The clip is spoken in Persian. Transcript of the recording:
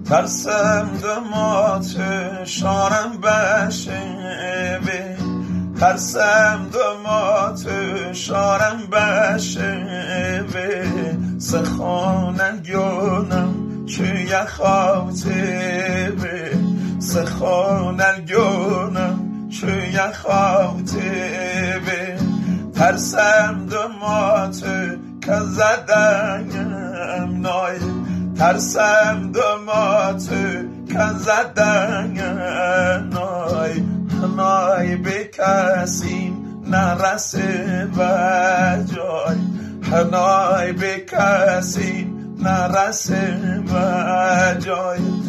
ترسم دمات شارم بشوی، ترسم دمات شارم بشوی، سخانه گونم چوی خاطبه، سخانه گونم چوی خاطبه، ترسم دمات که زدنم نای، ترسم دمات که زدنم نای، نای به کسی نرسه و جای، نای به کسی نرسه و جای.